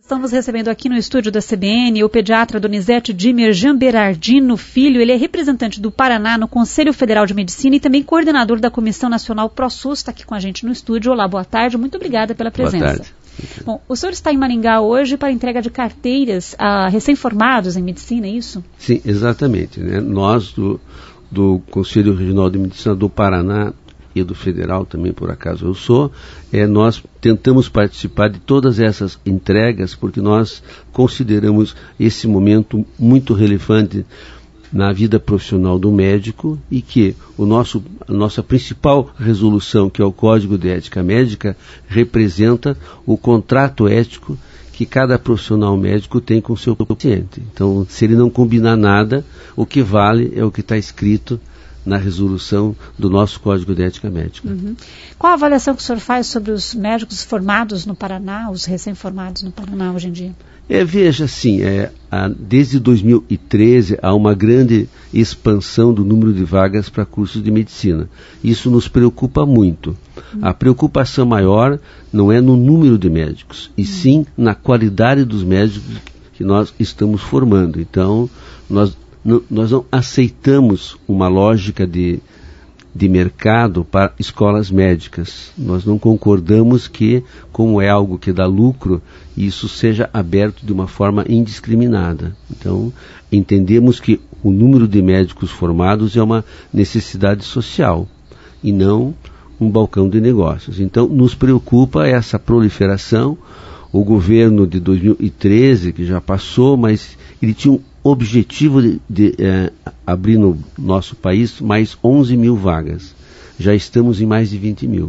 Estamos recebendo aqui no estúdio da CBN o pediatra Donizete Dimer Jamberardino Filho. Ele é representante do Paraná no Conselho Federal de Medicina e também coordenador da Comissão Nacional ProSUS. Está aqui com a gente no estúdio. Olá, boa tarde. Muito obrigada pela presença. Boa tarde. Bom, o senhor está em Maringá hoje para entrega de carteiras a recém-formados em medicina, é isso? Sim, exatamente. Né? Nós, do Conselho Regional de Medicina do Paraná e do Federal também, por acaso eu sou, nós tentamos participar de todas essas entregas porque nós consideramos esse momento muito relevante na vida profissional do médico e que a nossa principal resolução, que é o Código de Ética Médica, representa o contrato ético que cada profissional médico tem com o seu paciente. Então, se ele não combinar nada, o que vale é o que está escrito na resolução do nosso Código de Ética Médica. Uhum. Qual a avaliação que o senhor faz sobre os médicos formados no Paraná, os recém-formados no Paraná hoje em dia? Veja, assim, desde 2013 há uma grande expansão do número de vagas para cursos de medicina. Isso nos preocupa muito. A preocupação maior não é no número de médicos, e sim na qualidade dos médicos que nós estamos formando. Então, nós não aceitamos uma lógica de mercado para escolas médicas. Nós não concordamos que, como é algo que dá lucro, isso seja aberto de uma forma indiscriminada. Então, entendemos que o número de médicos formados é uma necessidade social e não um balcão de negócios. Então, nos preocupa essa proliferação. O governo de 2013, que já passou, mas ele tinha um objetivo de abrir no nosso país mais 11 mil vagas. Já estamos em mais de 20 mil.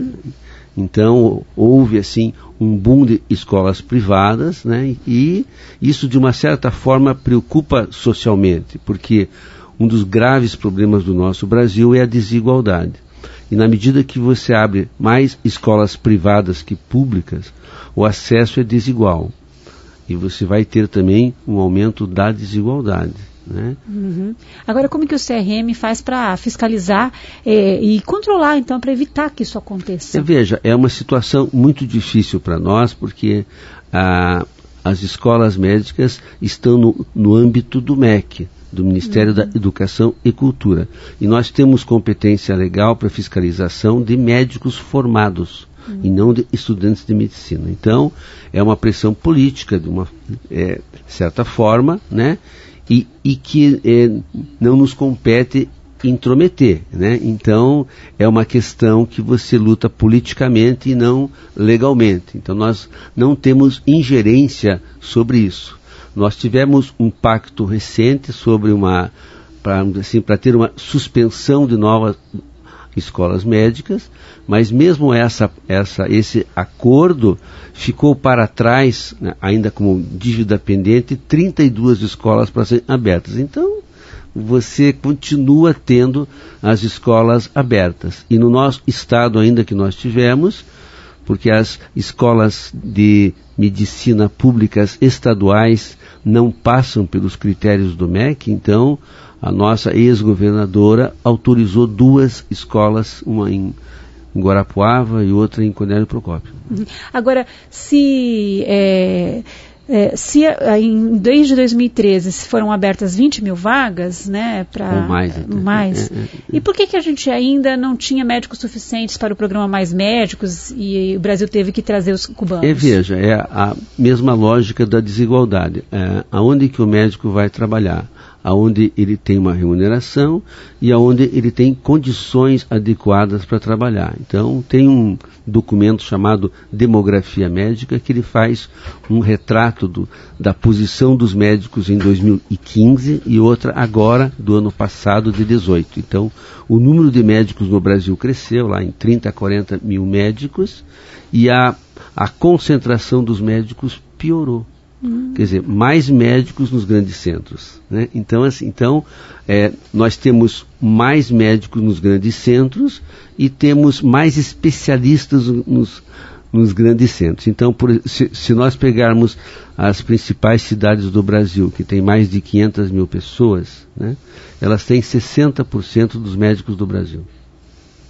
Então, houve assim um boom de escolas privadas, né? E isso de uma certa forma preocupa socialmente, porque um dos graves problemas do nosso Brasil é a desigualdade. E na medida que você abre mais escolas privadas que públicas, o acesso é desigual. E você vai ter também um aumento da desigualdade. Né? Uhum. Agora, como que o CRM faz para fiscalizar e controlar, então, para evitar que isso aconteça? Veja, é uma situação muito difícil para nós, porque as escolas médicas estão no âmbito do MEC, do Ministério da Educação e Cultura. E nós temos competência legal para fiscalização de médicos formados e não de estudantes de medicina. Então, é uma pressão política, de uma certa forma, né? E que não nos compete intrometer, né? Então, é uma questão que você luta politicamente e não legalmente. Então, nós não temos ingerência sobre isso. Nós tivemos um pacto recente sobre para ter uma suspensão de novas escolas médicas, mas mesmo esse acordo ficou para trás, né, ainda como dívida pendente, 32 escolas para serem abertas. Então, você continua tendo as escolas abertas. E no nosso estado ainda que nós tivemos, porque as escolas de medicina públicas estaduais não passam pelos critérios do MEC, então a nossa ex-governadora autorizou 2 escolas, uma em Guarapuava e outra em Cornélio Procópio. Agora, desde 2013 foram abertas 20 mil vagas, né? Ou mais. E por que a gente ainda não tinha médicos suficientes para o programa Mais Médicos e o Brasil teve que trazer os cubanos? Veja, é a mesma lógica da desigualdade. Aonde que o médico vai trabalhar? Aonde ele tem uma remuneração e aonde ele tem condições adequadas para trabalhar. Então, tem um documento chamado Demografia Médica que ele faz um retrato da posição dos médicos em 2015 e outra agora, do ano passado, de 2018. Então, o número de médicos no Brasil cresceu lá em 30 a 40 mil médicos e a concentração dos médicos piorou. Quer dizer, mais médicos nos grandes centros, né? Então, nós temos mais médicos nos grandes centros e temos mais especialistas nos grandes centros. Então, se nós pegarmos as principais cidades do Brasil, que tem mais de 500 mil pessoas, né, elas têm 60% dos médicos do Brasil.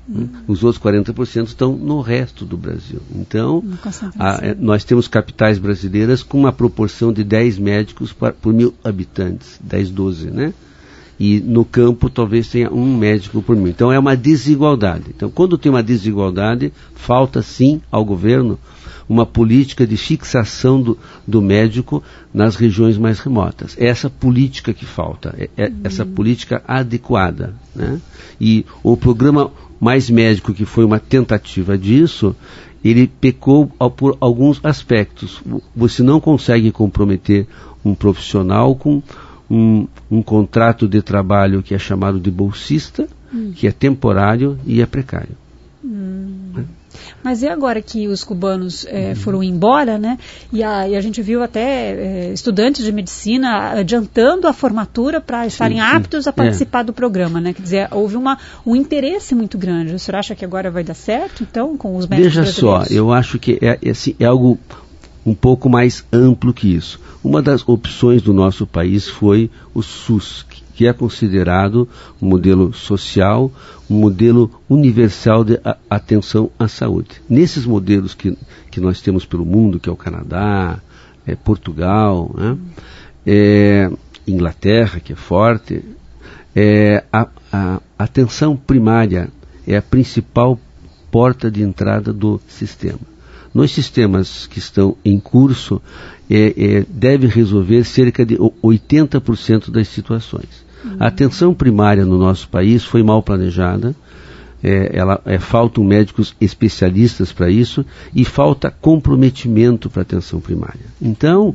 Os outros 40% estão no resto do Brasil. Então, nós temos capitais brasileiras com uma proporção de 10 médicos por 1.000 habitantes, 10, 12, né? E no campo talvez tenha um médico por 1.000. Então é uma desigualdade. Então, quando tem uma desigualdade, falta sim ao governo uma política de fixação do médico nas regiões mais remotas. É essa política que falta, essa política adequada, né? E o programa Mais Médico, que foi uma tentativa disso, ele pecou por alguns aspectos. Você não consegue comprometer um profissional com um contrato de trabalho que é chamado de bolsista, que é temporário e é precário. Mas e agora que os cubanos foram embora, né? E a gente viu até estudantes de medicina adiantando a formatura para estarem aptos a participar do programa, né? Quer dizer, houve um interesse muito grande. O senhor acha que agora vai dar certo, então, com os médicos brasileiros? Veja só, eu acho que é algo um pouco mais amplo que isso. Uma das opções do nosso país foi o SUS, que é considerado um modelo social, um modelo universal de atenção à saúde. Nesses modelos que nós temos pelo mundo, que é o Canadá, Portugal, né, Inglaterra, que é forte, a atenção primária é a principal porta de entrada do sistema. Nos sistemas que estão em curso, deve resolver cerca de 80% das situações. A atenção primária no nosso país foi mal planejada, faltam médicos especialistas para isso e falta comprometimento para a atenção primária. Então,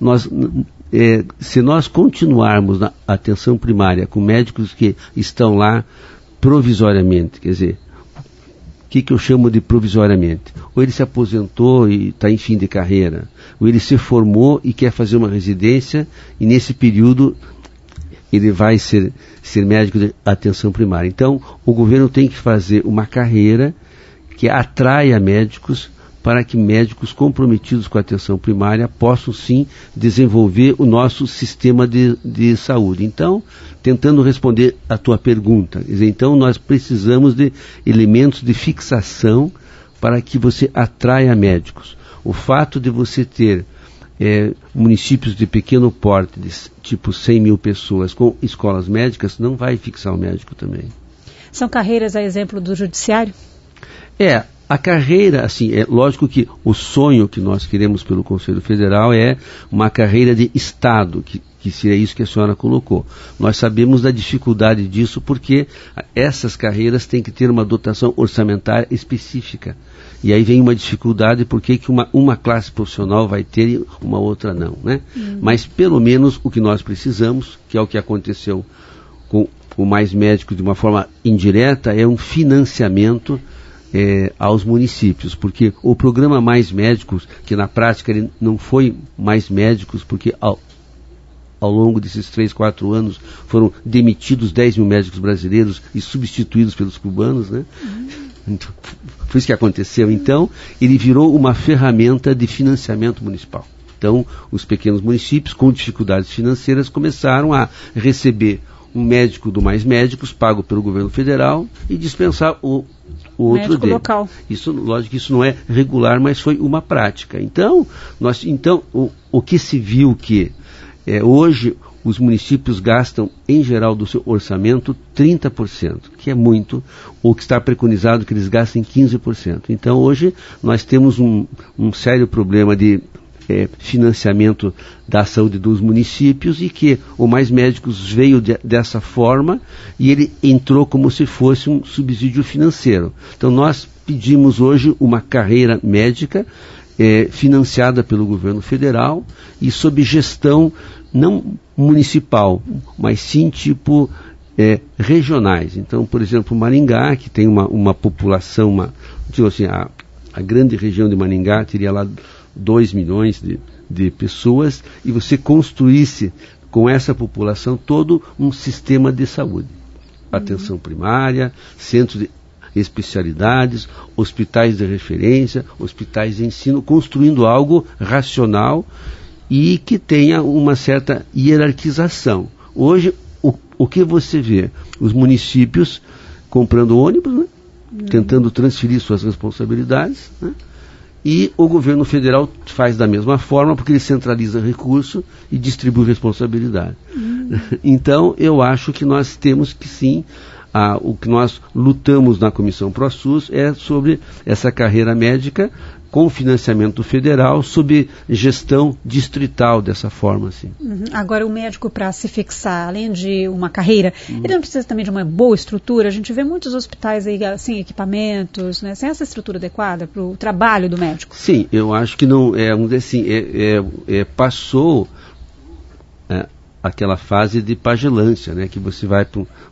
se nós continuarmos na atenção primária com médicos que estão lá provisoriamente, quer dizer, o que eu chamo de provisoriamente? Ou ele se aposentou e está em fim de carreira, ou ele se formou e quer fazer uma residência e nesse período ele vai ser médico de atenção primária. Então, o governo tem que fazer uma carreira que atraia médicos para que médicos comprometidos com a atenção primária possam sim desenvolver o nosso sistema de saúde. Então, tentando responder a tua pergunta, então nós precisamos de elementos de fixação para que você atraia médicos. O fato de você ter municípios de pequeno porte, de tipo 100 mil pessoas, com escolas médicas, não vai fixar o médico também. São carreiras a exemplo do judiciário? A carreira, assim, é lógico que o sonho que nós queremos pelo Conselho Federal é uma carreira de Estado, que seria isso que a senhora colocou. Nós sabemos da dificuldade disso porque essas carreiras têm que ter uma dotação orçamentária específica. E aí vem uma dificuldade porque que uma classe profissional vai ter e uma outra não, né? Mas pelo menos o que nós precisamos, que é o que aconteceu com o Mais Médicos de uma forma indireta, é um financiamento aos municípios, porque o programa Mais Médicos, que na prática ele não foi Mais Médicos, porque ao longo desses 3, 4 anos foram demitidos 10 mil médicos brasileiros e substituídos pelos cubanos, né? Então, foi isso que aconteceu. Então, ele virou uma ferramenta de financiamento municipal. Então, os pequenos municípios com dificuldades financeiras começaram a receber um médico do Mais Médicos, pago pelo governo federal, e dispensar o outro médico dele. Local. Isso, lógico que isso não é regular, mas foi uma prática. Então, o que se viu que hoje os municípios gastam, em geral, do seu orçamento, 30%, que é muito, ou que está preconizado que eles gastem 15%. Então, hoje, nós temos um sério problema de financiamento da saúde dos municípios e que o Mais Médicos veio dessa forma e ele entrou como se fosse um subsídio financeiro. Então nós pedimos hoje uma carreira médica financiada pelo governo federal e sob gestão não municipal, mas sim tipo regionais. Então, por exemplo, Maringá, que tem uma população, digo assim, a grande região de Maringá teria lá 2 milhões de pessoas, e você construísse com essa população todo um sistema de saúde. Atenção primária, centros de especialidades, hospitais de referência, hospitais de ensino, construindo algo racional e que tenha uma certa hierarquização. Hoje, o que você vê? Os municípios comprando ônibus, né? tentando transferir suas responsabilidades, né? E o governo federal faz da mesma forma, porque ele centraliza recurso e distribui responsabilidade. Então, eu acho que nós temos que sim, o que nós lutamos na Comissão ProSUS é sobre essa carreira médica com financiamento federal, sob gestão distrital, dessa forma, assim. Agora, o médico, para se fixar, além de uma carreira, ele não precisa também de uma boa estrutura? A gente vê muitos hospitais aí sem equipamentos, né, sem essa estrutura adequada para o trabalho do médico. Sim, eu acho que não, vamos dizer assim, passou aquela fase de pagelância, né, que você vai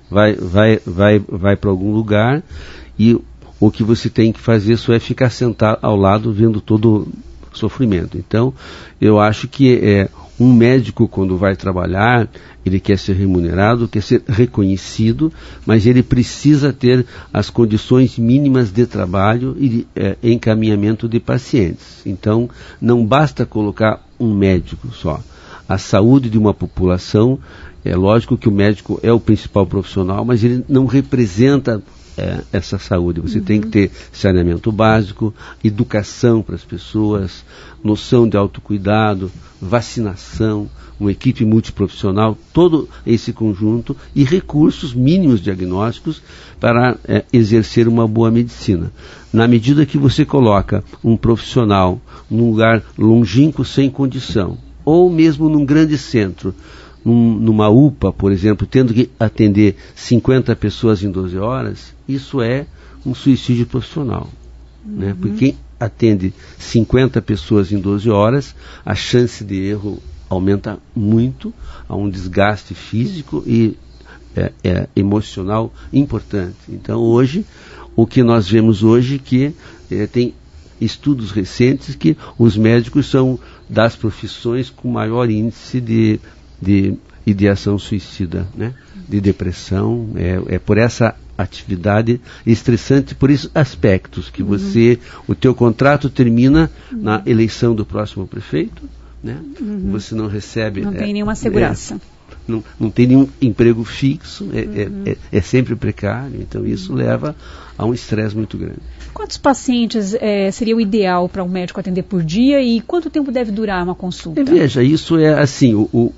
para algum lugar e o que você tem que fazer só é ficar sentado ao lado vendo todo o sofrimento. Então, eu acho que um médico, quando vai trabalhar, ele quer ser remunerado, quer ser reconhecido, mas ele precisa ter as condições mínimas de trabalho e de encaminhamento de pacientes. Então, não basta colocar um médico só. A saúde de uma população, é lógico que o médico é o principal profissional, mas ele não representa essa saúde. Você tem que ter saneamento básico, educação para as pessoas, noção de autocuidado, vacinação, uma equipe multiprofissional, todo esse conjunto e recursos mínimos diagnósticos para exercer uma boa medicina. Na medida que você coloca um profissional num lugar longínquo sem condição, ou mesmo num grande centro, numa UPA, por exemplo, tendo que atender 50 pessoas em 12 horas, isso é um suicídio profissional. Né? Porque quem atende 50 pessoas em 12 horas, a chance de erro aumenta muito, há um desgaste físico e emocional importante. Então, hoje, o que nós vemos hoje que tem estudos recentes que os médicos são das profissões com maior índice de ideação suicida, né? De depressão, por essa atividade estressante, por esses aspectos que o teu contrato termina na eleição do próximo prefeito, né? Você não recebe... Não tem nenhuma segurança. Não tem nenhum emprego fixo, é sempre precário, então isso leva a um estresse muito grande. Quantos pacientes seria o ideal para um médico atender por dia e quanto tempo deve durar uma consulta? Veja, isso é assim,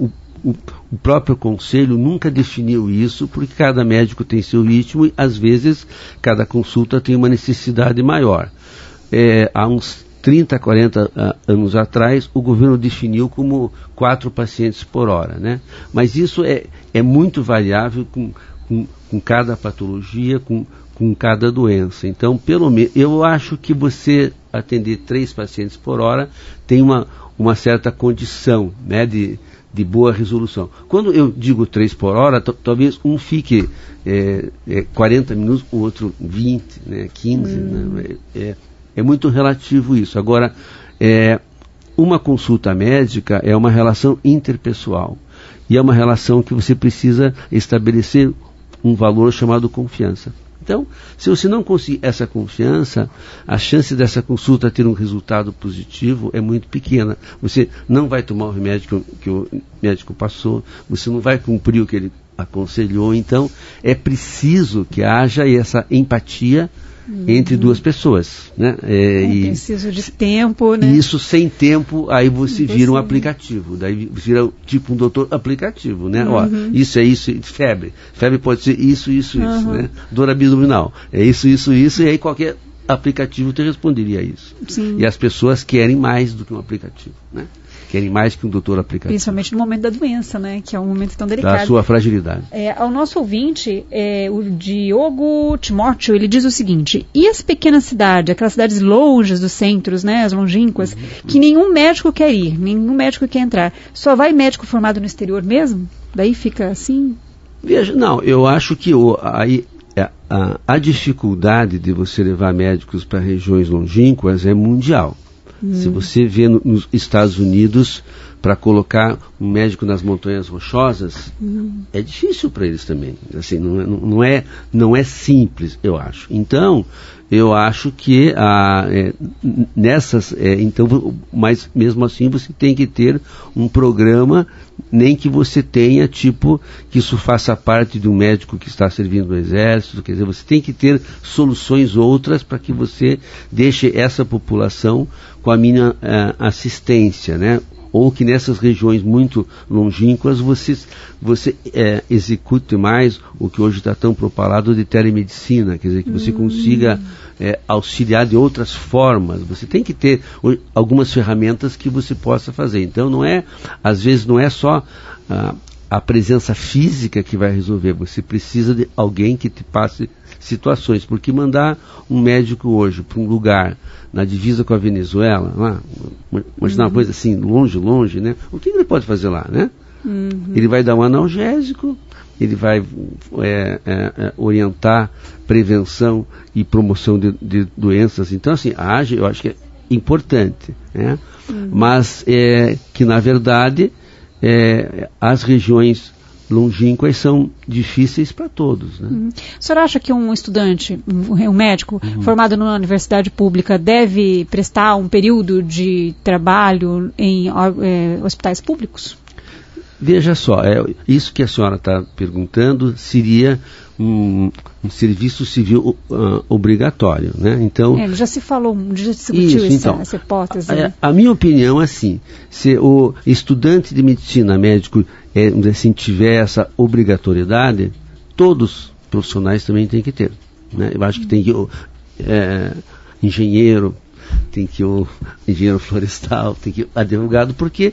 o próprio conselho nunca definiu isso, porque cada médico tem seu ritmo e às vezes cada consulta tem uma necessidade maior. Há uns 30, 40 anos atrás, o governo definiu como 4 pacientes por hora, né? Mas isso é muito variável com cada patologia, com cada doença. Então, pelo menos, eu acho que você atender 3 pacientes por hora tem uma certa condição, né, de boa resolução. Quando eu digo 3 por hora, talvez um fique 40 minutos, o outro 20, né, 15, né, é muito relativo isso. Agora, uma consulta médica é uma relação interpessoal e é uma relação que você precisa estabelecer um valor chamado confiança. Então, se você não conseguir essa confiança, a chance dessa consulta ter um resultado positivo é muito pequena. Você não vai tomar o remédio que o médico passou, você não vai cumprir o que ele aconselhou. Então, é preciso que haja essa empatia entre duas pessoas, né? Preciso de tempo, né? E isso sem tempo, aí você vira um aplicativo, daí vira tipo um doutor aplicativo, né? Ó, isso é isso, febre pode ser isso, né? Dor abdominal, isso, e aí qualquer aplicativo te responderia isso. Sim. E as pessoas querem mais do que um aplicativo, né? Querem mais que um doutor aplicativo. Principalmente no momento da doença, né? Que é um momento tão delicado. Da sua fragilidade. Ao nosso ouvinte, o Diogo Timóteo, ele diz o seguinte: e as pequenas cidades, aquelas cidades longes dos centros, né? As longínquas, que nenhum médico quer ir, nenhum médico quer entrar. Só vai médico formado no exterior mesmo? Daí fica assim? Veja, não, eu acho que a dificuldade de você levar médicos para regiões longínquas é mundial. Se você vê nos Estados Unidos, para colocar um médico nas montanhas rochosas, é difícil para eles também. Assim, não é simples, eu acho. Então, eu acho que mas mesmo assim você tem que ter um programa nem que você tenha, tipo, que isso faça parte de um médico que está servindo no exército. Quer dizer, você tem que ter soluções outras para que você deixe essa população com a mínima assistência, né? Ou que nessas regiões muito longínquas você execute mais o que hoje está tão propalado de telemedicina, quer dizer, que você consiga auxiliar de outras formas. Você tem que ter algumas ferramentas que você possa fazer. Então, às vezes não é só a presença física que vai resolver, você precisa de alguém que te passe situações, porque mandar um médico hoje para um lugar na divisa com a Venezuela, lá, imaginar uma coisa assim, longe, né? O que ele pode fazer lá, né? Ele vai dar um analgésico, ele vai orientar prevenção e promoção de doenças. Então, assim, eu acho que é importante, né? Mas que, na verdade, as regiões longínquas são difíceis para todos, né? O senhor acha que um estudante, um médico formado numa universidade pública deve prestar um período de trabalho em hospitais públicos? Veja só, isso que a senhora está perguntando seria um serviço civil obrigatório, né? Então, já se discutiu essa hipótese. A minha opinião é assim: se o estudante de medicina, médico, assim, tiver essa obrigatoriedade, todos os profissionais também têm que ter, né? Eu acho que tem que engenheiro, tem que o engenheiro florestal, tem que o advogado, porque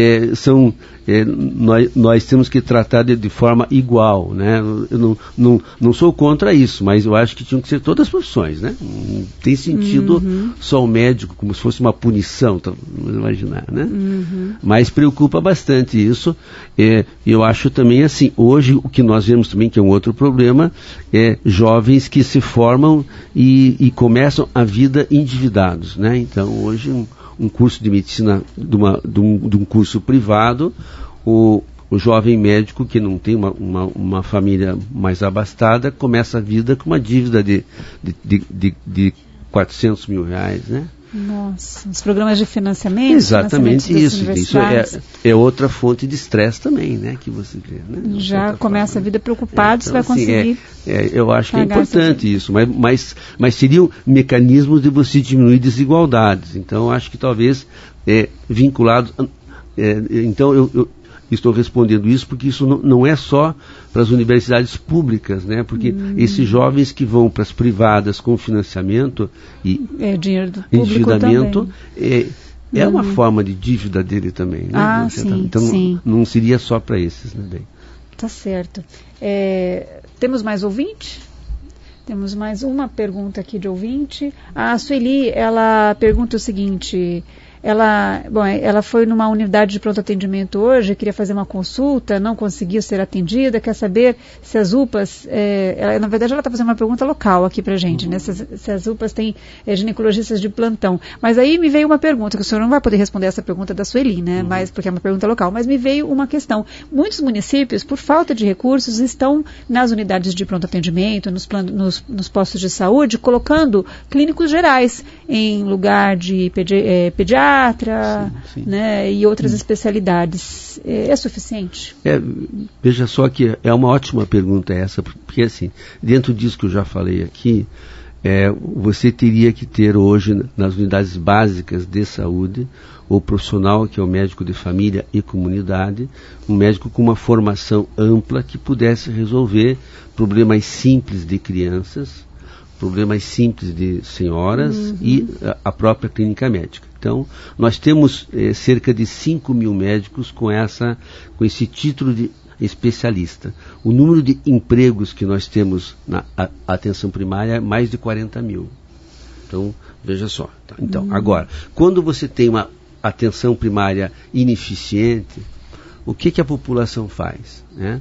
nós temos que tratar de forma igual, né? Eu não sou contra isso, mas eu acho que tinham que ser todas as profissões, né? Não tem sentido só o médico, como se fosse uma punição, vamos imaginar, né? Mas preocupa bastante isso. Eu acho também assim, hoje o que nós vemos também, que é um outro problema, jovens que se formam e começam a vida endividados, né? Então, hoje, um curso de medicina, de um curso privado, o jovem médico que não tem uma família mais abastada, começa a vida com uma dívida de 400 mil reais, né? Nossa, os programas de financiamento. Exatamente isso. Isso é outra fonte de estresse também, né? Que você vê, né? Já começa a vida preocupado, você vai conseguir. Eu acho que é importante isso, mas seriam mecanismos de você diminuir desigualdades. Então, eu acho que talvez vinculado. Então, eu estou respondendo isso porque isso não é só para as universidades públicas, né? Porque esses jovens que vão para as privadas com financiamento e dinheiro do público endividamento é uma forma de dívida dele também, né? Então não seria só para esses, né? Tá certo. Temos mais ouvinte? Temos mais uma pergunta aqui de ouvinte. A Sueli, ela pergunta o seguinte: ela foi numa unidade de pronto atendimento hoje, queria fazer uma consulta, não conseguiu ser atendida, quer saber se as UPAs, na verdade ela está fazendo uma pergunta local aqui para a gente, né? Se as UPAs têm ginecologistas de plantão. Mas aí me veio uma pergunta, que o senhor não vai poder responder essa pergunta da Sueli, né? Mas, porque é uma pergunta local, mas me veio uma questão. Muitos municípios, por falta de recursos, estão nas unidades de pronto atendimento, nos postos de saúde, colocando clínicos gerais em lugar de pediatra, sim. Né, e outras especialidades. É suficiente? Veja só que é uma ótima pergunta essa, porque assim, dentro disso que eu já falei aqui, você teria que ter hoje, nas unidades básicas de saúde, o profissional que é o médico de família e comunidade, um médico com uma formação ampla que pudesse resolver problemas simples de crianças, problemas simples de senhoras e a própria clínica médica. Então, nós temos cerca de 5 mil médicos com esse título de especialista. O número de empregos que nós temos na atenção primária é mais de 40 mil. Então, veja só. Tá? Então, agora, quando você tem uma atenção primária ineficiente, o que a população faz? Né?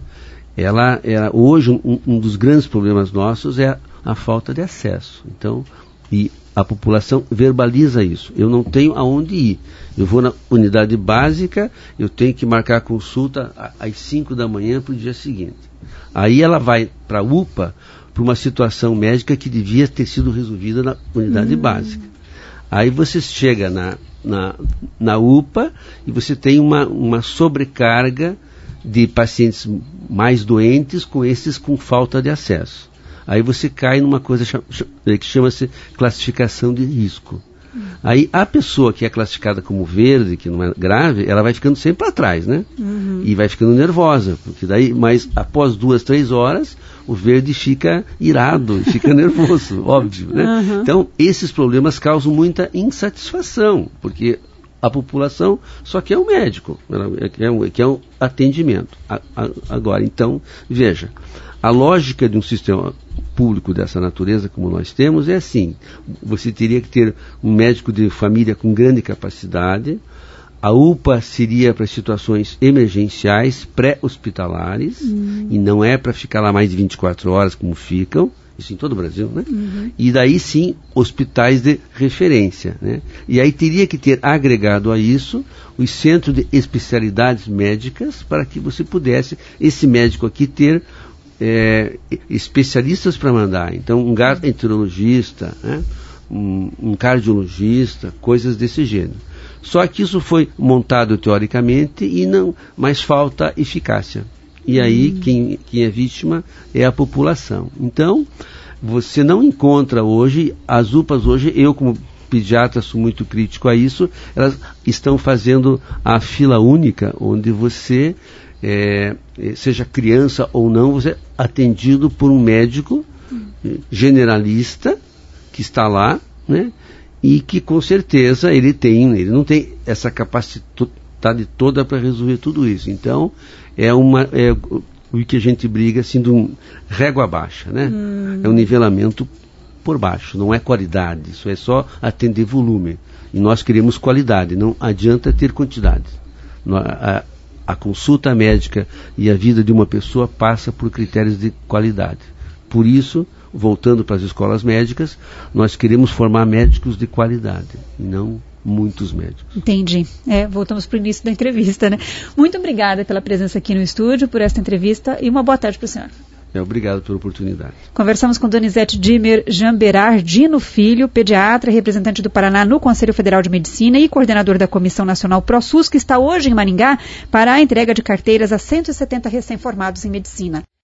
Hoje, um dos grandes problemas nossos é a falta de acesso. Então, e a população verbaliza isso. Eu não tenho aonde ir. Eu vou na unidade básica, eu tenho que marcar a consulta às 5 da manhã para o dia seguinte. Aí ela vai para a UPA por uma situação médica que devia ter sido resolvida na unidade básica. Aí você chega na UPA e você tem uma sobrecarga de pacientes mais doentes com esses com falta de acesso. Aí você cai numa coisa que chama-se classificação de risco. Aí a pessoa que é classificada como verde, que não é grave, ela vai ficando sempre para trás, né? E vai ficando nervosa, porque daí, mas após 2, 3 horas, o verde fica irado, fica nervoso, óbvio, né? Então, esses problemas causam muita insatisfação, porque a população só quer um médico, quer um atendimento. Agora, então, veja, a lógica de um sistema público dessa natureza, como nós temos, é assim: você teria que ter um médico de família com grande capacidade, a UPA seria para situações emergenciais, pré-hospitalares, e não é para ficar lá mais de 24 horas como ficam, isso em todo o Brasil, né? E daí sim, hospitais de referência, né? E aí teria que ter agregado a isso os centros de especialidades médicas para que você pudesse, esse médico aqui, ter especialistas para mandar. Então, um gastroenterologista, né? um cardiologista, coisas desse gênero. Só que isso foi montado teoricamente e não, mas falta eficácia. E aí quem é vítima é a população. Então, você não encontra hoje, as UPAs hoje, eu como pediatra sou muito crítico a isso, elas estão fazendo a fila única, onde você, seja criança ou não, você é atendido por um médico generalista que está lá, né? E que com certeza ele não tem essa capacidade toda para resolver tudo isso. Então, é o que a gente briga assim de um régua baixa, né? É um nivelamento por baixo, não é qualidade, isso é só atender volume. E nós queremos qualidade, não adianta ter quantidade. A consulta médica e a vida de uma pessoa passa por critérios de qualidade. Por isso, voltando para as escolas médicas, nós queremos formar médicos de qualidade, e não muitos médicos. Entendi. Voltamos para o início da entrevista, né? Muito obrigada pela presença aqui no estúdio, por esta entrevista, e uma boa tarde para o senhor. Obrigado pela oportunidade. Conversamos com Donizete Dimer Jamberardino Filho, pediatra, representante do Paraná no Conselho Federal de Medicina e coordenador da Comissão Nacional ProSUS, que está hoje em Maringá para a entrega de carteiras a 170 recém-formados em medicina.